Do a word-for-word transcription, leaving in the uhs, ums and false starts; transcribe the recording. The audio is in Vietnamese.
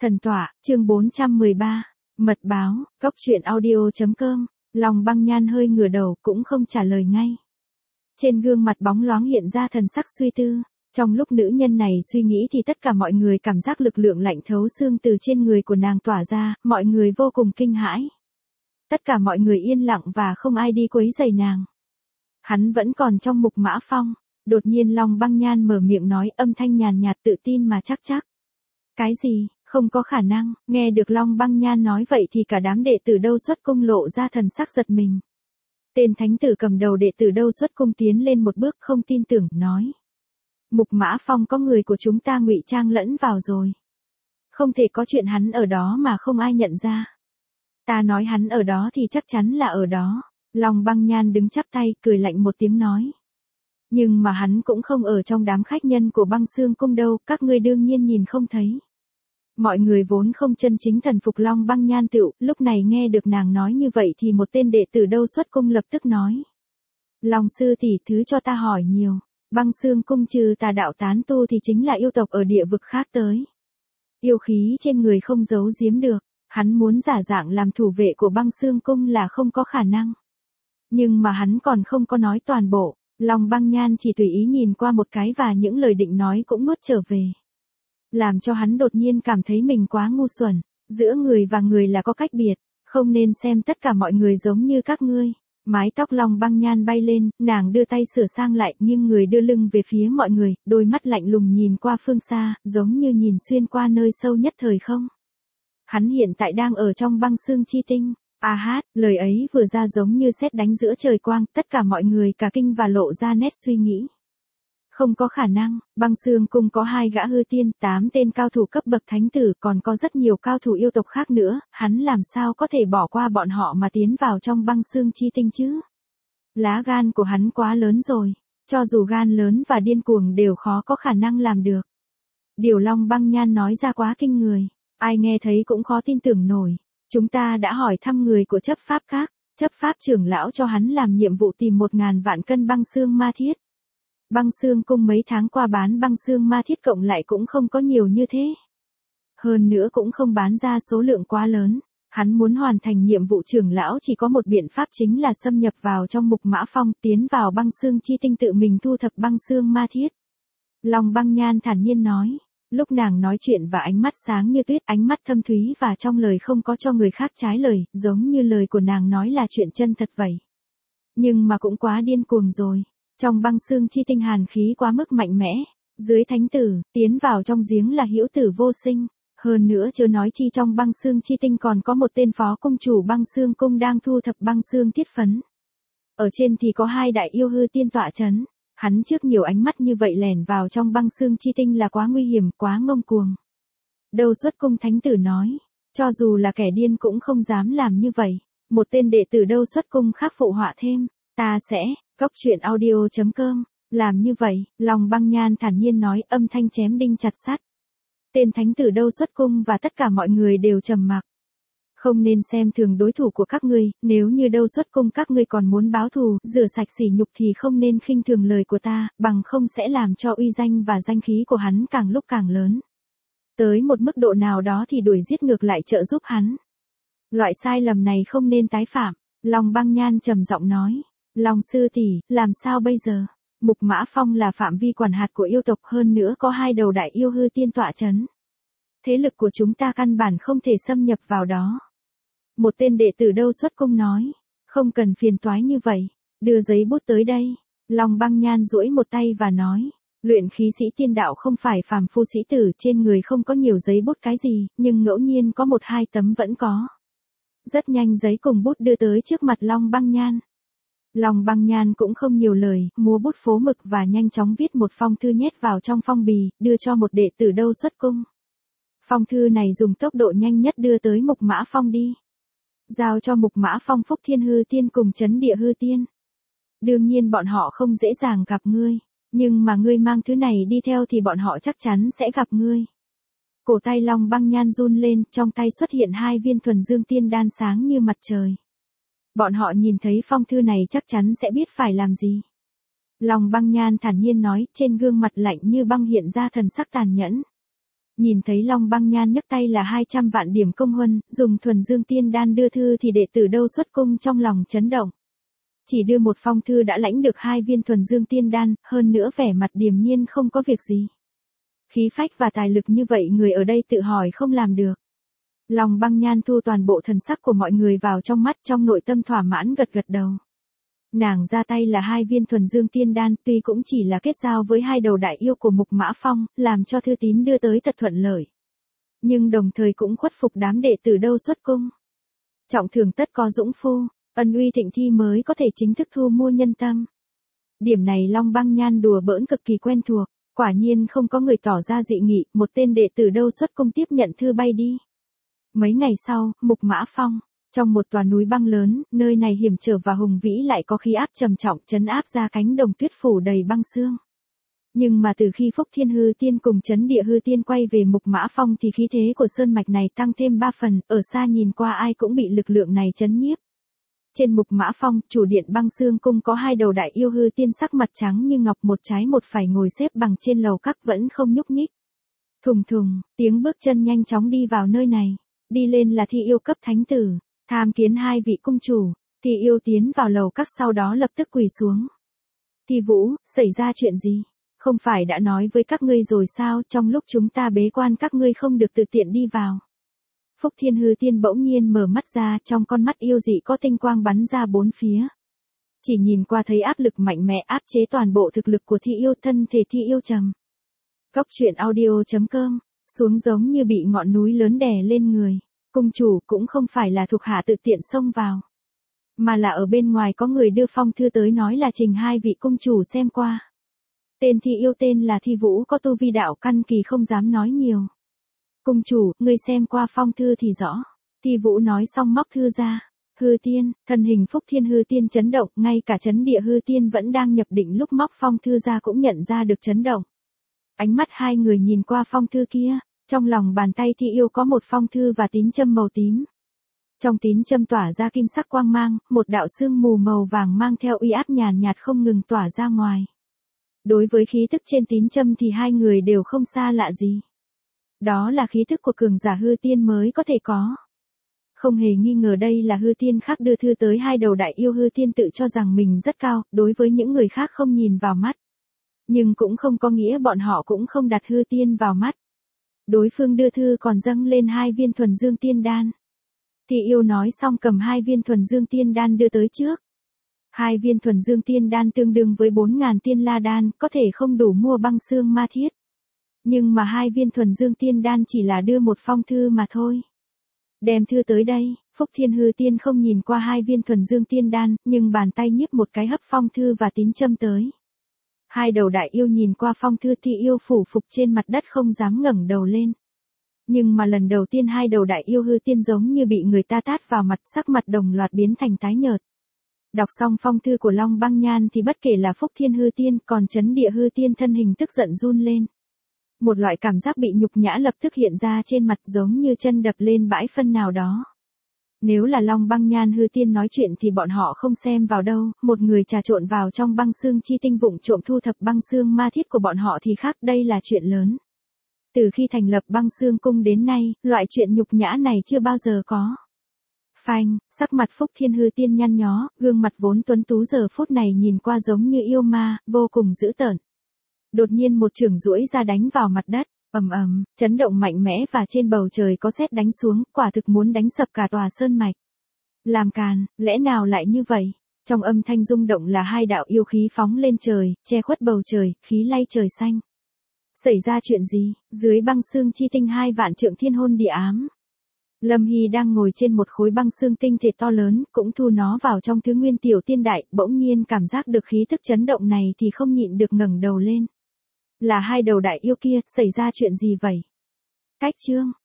Thần tọa, chương bốn trăm mười ba, mật báo, cốc truyện audio.com, Long Băng Nhan hơi ngửa đầu cũng không trả lời ngay. Trên gương mặt bóng loáng hiện ra thần sắc suy tư, trong lúc nữ nhân này suy nghĩ thì tất cả mọi người cảm giác lực lượng lạnh thấu xương từ trên người của nàng tỏa ra, mọi người vô cùng kinh hãi. Tất cả mọi người yên lặng và không ai đi quấy rầy nàng. Hắn vẫn còn trong Mục Mã Phong, đột nhiên Long Băng Nhan mở miệng nói âm thanh nhàn nhạt tự tin mà chắc chắc. Cái gì? Không có khả năng, nghe được Long Băng Nhan nói vậy thì cả đám đệ tử Đâu Xuất Cung lộ ra thần sắc giật mình. Tên thánh tử cầm đầu đệ tử Đâu Xuất Cung tiến lên một bước không tin tưởng, nói. Mục Mã Phong có người của chúng ta ngụy trang lẫn vào rồi. Không thể có chuyện hắn ở đó mà không ai nhận ra. Ta nói hắn ở đó thì chắc chắn là ở đó. Long Băng Nhan đứng chắp tay cười lạnh một tiếng nói. Nhưng mà hắn cũng không ở trong đám khách nhân của Băng Xương Cung đâu, các ngươi đương nhiên nhìn không thấy. Mọi người vốn không chân chính thần phục Long Băng Nhan tựu, lúc này nghe được nàng nói như vậy thì một tên đệ tử Đâu Xuất Cung lập tức nói. Long sư tỷ thứ cho ta hỏi nhiều, Băng Xương Cung trừ tà đạo tán tu thì chính là yêu tộc ở địa vực khác tới. Yêu khí trên người không giấu giếm được, hắn muốn giả dạng làm thủ vệ của Băng Xương Cung là không có khả năng. Nhưng mà hắn còn không có nói toàn bộ, Long Băng Nhan chỉ tùy ý nhìn qua một cái và những lời định nói cũng nuốt trở về. Làm cho hắn đột nhiên cảm thấy mình quá ngu xuẩn, giữa người và người là có cách biệt, không nên xem tất cả mọi người giống như các ngươi. Mái tóc Long Băng Nhan bay lên, nàng đưa tay sửa sang lại, nhưng người đưa lưng về phía mọi người, đôi mắt lạnh lùng nhìn qua phương xa, giống như nhìn xuyên qua nơi sâu nhất thời không. Hắn hiện tại đang ở trong Băng Xương Chi Tinh. A hát, lời ấy vừa ra giống như sét đánh giữa trời quang, tất cả mọi người cả kinh và lộ ra nét suy nghĩ. Không có khả năng, Băng Xương Cung có hai gã hư tiên, tám tên cao thủ cấp bậc thánh tử, còn có rất nhiều cao thủ yêu tộc khác nữa, hắn làm sao có thể bỏ qua bọn họ mà tiến vào trong Băng Xương Chi Tinh chứ? Lá gan của hắn quá lớn rồi, cho dù gan lớn và điên cuồng đều khó có khả năng làm được. Điều Long Băng Nhan nói ra quá kinh người, ai nghe thấy cũng khó tin tưởng nổi. Chúng ta đã hỏi thăm người của chấp pháp các, chấp pháp trưởng lão cho hắn làm nhiệm vụ tìm một ngàn vạn cân băng xương ma thiết. Băng Xương Cung mấy tháng qua bán băng xương ma thiết cộng lại cũng không có nhiều như thế. Hơn nữa cũng không bán ra số lượng quá lớn, hắn muốn hoàn thành nhiệm vụ trưởng lão chỉ có một biện pháp chính là xâm nhập vào trong Mục Mã Phong, tiến vào Băng Xương Chi Tinh tự mình thu thập băng xương ma thiết. Long Băng Nhan thản nhiên nói. Lúc nàng nói chuyện và ánh mắt sáng như tuyết, ánh mắt thâm thúy và trong lời không có cho người khác trái lời, giống như lời của nàng nói là chuyện chân thật vậy. Nhưng mà cũng quá điên cuồng rồi, trong Băng Xương Chi Tinh hàn khí quá mức mạnh mẽ, dưới thánh tử, tiến vào trong giếng là hữu tử vô sinh, hơn nữa chớ nói chi trong Băng Xương Chi Tinh còn có một tên phó cung chủ Băng Xương Cung đang thu thập băng xương thiết phấn. Ở trên thì có hai đại yêu hư tiên tọa chấn. Hắn trước nhiều ánh mắt như vậy lẻn vào trong Băng Xương Chi Tinh là quá nguy hiểm, quá ngông cuồng. Đâu Xuất Cung thánh tử nói, cho dù là kẻ điên cũng không dám làm như vậy. Một tên đệ tử Đâu Xuất Cung khác phụ họa thêm, ta sẽ, cốc truyện audio.com, làm như vậy. Long Băng Nhan thản nhiên nói, âm thanh chém đinh chặt sắt. Tên thánh tử Đâu Xuất Cung và tất cả mọi người đều trầm mặc. Không nên xem thường đối thủ của các ngươi, nếu như Đâu Xuất Cung các ngươi còn muốn báo thù, rửa sạch sỉ nhục thì không nên khinh thường lời của ta, bằng không sẽ làm cho uy danh và danh khí của hắn càng lúc càng lớn. Tới một mức độ nào đó thì đuổi giết ngược lại trợ giúp hắn. Loại sai lầm này không nên tái phạm, Long Băng Nhan trầm giọng nói. Long sư tỷ, làm sao bây giờ? Mục Mã Phong là phạm vi quản hạt của yêu tộc, hơn nữa có hai đầu đại yêu hư tiên tọa chấn. Thế lực của chúng ta căn bản không thể xâm nhập vào đó. Một tên đệ tử Đâu Xuất Cung nói, không cần phiền toái như vậy, đưa giấy bút tới đây. Long Băng Nhan duỗi một tay và nói, luyện khí sĩ tiên đạo không phải phàm phu sĩ tử, trên người không có nhiều giấy bút cái gì, nhưng ngẫu nhiên có một hai tấm vẫn có. Rất nhanh giấy cùng bút đưa tới trước mặt Long Băng Nhan. Long Băng Nhan cũng không nhiều lời, múa bút phố mực và nhanh chóng viết một phong thư nhét vào trong phong bì, đưa cho một đệ tử Đâu Xuất Cung. Phong thư này dùng tốc độ nhanh nhất đưa tới Mục Mã Phong đi. Giao cho Mục Mã Phong Phúc Thiên hư tiên cùng Chấn Địa hư tiên. Đương nhiên bọn họ không dễ dàng gặp ngươi, nhưng mà ngươi mang thứ này đi theo thì bọn họ chắc chắn sẽ gặp ngươi. Cổ tay Long Băng Nhan run lên, trong tay xuất hiện hai viên thuần dương tiên đan sáng như mặt trời. Bọn họ nhìn thấy phong thư này chắc chắn sẽ biết phải làm gì. Long Băng Nhan thản nhiên nói, trên gương mặt lạnh như băng hiện ra thần sắc tàn nhẫn. Nhìn thấy Long Băng Nhan nhấc tay là hai trăm vạn điểm công huân, dùng thuần dương tiên đan đưa thư thì đệ tử đâu xuất cung trong lòng chấn động. Chỉ đưa một phong thư đã lãnh được hai viên thuần dương tiên đan, hơn nữa vẻ mặt điềm nhiên không có việc gì. Khí phách và tài lực như vậy người ở đây tự hỏi không làm được. Long Băng Nhan thu toàn bộ thần sắc của mọi người vào trong mắt, trong nội tâm thỏa mãn gật gật đầu. Nàng ra tay là hai viên thuần dương tiên đan, tuy cũng chỉ là kết giao với hai đầu đại yêu của Mục Mã Phong, làm cho thư tín đưa tới thật thuận lợi. Nhưng đồng thời cũng khuất phục đám đệ tử đâu xuất cung. Trọng thưởng tất có dũng phu, ân uy thịnh thi mới có thể chính thức thu mua nhân tâm. Điểm này Long Băng Nhan đùa bỡn cực kỳ quen thuộc, quả nhiên không có người tỏ ra dị nghị, một tên đệ tử đâu xuất cung tiếp nhận thư bay đi. Mấy ngày sau, Mục Mã Phong, trong một tòa núi băng lớn, nơi này hiểm trở và hùng vĩ lại có khí áp trầm trọng trấn áp ra cánh đồng tuyết phủ đầy băng sương. Nhưng mà từ khi Phúc Thiên Hư Tiên cùng Chấn Địa Hư Tiên quay về Mục Mã Phong thì khí thế của sơn mạch này tăng thêm ba phần, ở xa nhìn qua ai cũng bị lực lượng này chấn nhiếp. Trên Mục Mã Phong, chủ điện băng sương cung có hai đầu đại yêu hư tiên sắc mặt trắng như ngọc, một trái một phải ngồi xếp bằng trên lầu các vẫn không nhúc nhích. Thùng thùng, tiếng bước chân nhanh chóng đi vào nơi này, đi lên là Thi Yêu cấp thánh tử, tham kiến hai vị cung chủ. Thi Yêu tiến vào lầu các sau đó lập tức quỳ xuống. Thi Vũ, xảy ra chuyện gì? Không phải đã nói với các ngươi rồi sao, trong lúc chúng ta bế quan các ngươi không được tự tiện đi vào. Phúc Thiên Hư Tiên bỗng nhiên mở mắt ra, trong con mắt yêu dị có tinh quang bắn ra bốn phía. Chỉ nhìn qua thấy áp lực mạnh mẽ áp chế toàn bộ thực lực của Thi Yêu, thân thể Thi Yêu trầm. Cốc truyện audio chấm com, xuống giống như bị ngọn núi lớn đè lên người. Cung chủ cũng không phải là thuộc hạ tự tiện xông vào, mà là ở bên ngoài có người đưa phong thư tới nói là trình hai vị cung chủ xem qua. Tên Thi Yêu tên là Thi Vũ có tu vi đạo căn kỳ không dám nói nhiều. Cung chủ, ngươi xem qua phong thư thì rõ. Thi Vũ nói xong móc thư ra. Hư Tiên, thân hình Phúc Thiên Hư Tiên chấn động, ngay cả Chấn Địa Hư Tiên vẫn đang nhập định lúc móc phong thư ra cũng nhận ra được chấn động. Ánh mắt hai người nhìn qua phong thư kia, trong lòng bàn tay Thi Yêu có một phong thư và tín châm màu tím. Trong tín châm tỏa ra kim sắc quang mang, một đạo sương mù màu vàng mang theo uy áp nhàn nhạt không ngừng tỏa ra ngoài. Đối với khí tức trên tín châm thì hai người đều không xa lạ gì. Đó là khí tức của cường giả hư tiên mới có thể có. Không hề nghi ngờ đây là hư tiên khác đưa thư tới hai đầu đại yêu hư tiên tự cho rằng mình rất cao, đối với những người khác không nhìn vào mắt. Nhưng cũng không có nghĩa bọn họ cũng không đặt hư tiên vào mắt. Đối phương đưa thư còn dâng lên hai viên thuần dương tiên đan. Thi Yêu nói xong cầm hai viên thuần dương tiên đan đưa tới trước. Hai viên thuần dương tiên đan tương đương với bốn ngàn tiên la đan, có thể không đủ mua băng xương ma thiết. Nhưng mà hai viên thuần dương tiên đan chỉ là đưa một phong thư mà thôi. Đem thư tới đây, Phúc Thiên Hư Tiên không nhìn qua hai viên thuần dương tiên đan, nhưng bàn tay nhíp một cái hấp phong thư và tín châm tới. Hai đầu đại yêu nhìn qua phong thư, Thi Yêu phủ phục trên mặt đất không dám ngẩng đầu lên. Nhưng mà lần đầu tiên hai đầu đại yêu hư tiên giống như bị người ta tát vào mặt, sắc mặt đồng loạt biến thành tái nhợt. Đọc xong phong thư của Long Băng Nhan thì bất kể là Phúc Thiên Hư Tiên còn Chấn Địa Hư Tiên thân hình tức giận run lên. Một loại cảm giác bị nhục nhã lập tức hiện ra trên mặt giống như chân đập lên bãi phân nào đó. Nếu là Long Băng Nhan Hư Tiên nói chuyện thì bọn họ không xem vào đâu, một người trà trộn vào trong băng xương chi tinh vụng trộm thu thập băng xương ma thiết của bọn họ thì khác, đây là chuyện lớn. Từ khi thành lập băng xương cung đến nay, loại chuyện nhục nhã này chưa bao giờ có. Phanh, sắc mặt Phúc Thiên Hư Tiên nhăn nhó, gương mặt vốn tuấn tú giờ phút này nhìn qua giống như yêu ma, vô cùng dữ tợn. Đột nhiên một chưởng duỗi ra đánh vào mặt đất, ầm ầm, chấn động mạnh mẽ và trên bầu trời có sét đánh xuống, quả thực muốn đánh sập cả tòa sơn mạch. Làm càn, lẽ nào lại như vậy? Trong âm thanh rung động là hai đạo yêu khí phóng lên trời, che khuất bầu trời, khí lay trời xanh. Xảy ra chuyện gì? Dưới băng xương chi tinh hai vạn trượng thiên hôn địa ám. Lâm Hy đang ngồi trên một khối băng xương tinh thể to lớn, cũng thu nó vào trong thứ nguyên tiểu tiên đại, bỗng nhiên cảm giác được khí tức chấn động này thì không nhịn được ngẩng đầu lên. Là hai đầu đại yêu kia, xảy ra chuyện gì vậy? Cách chương,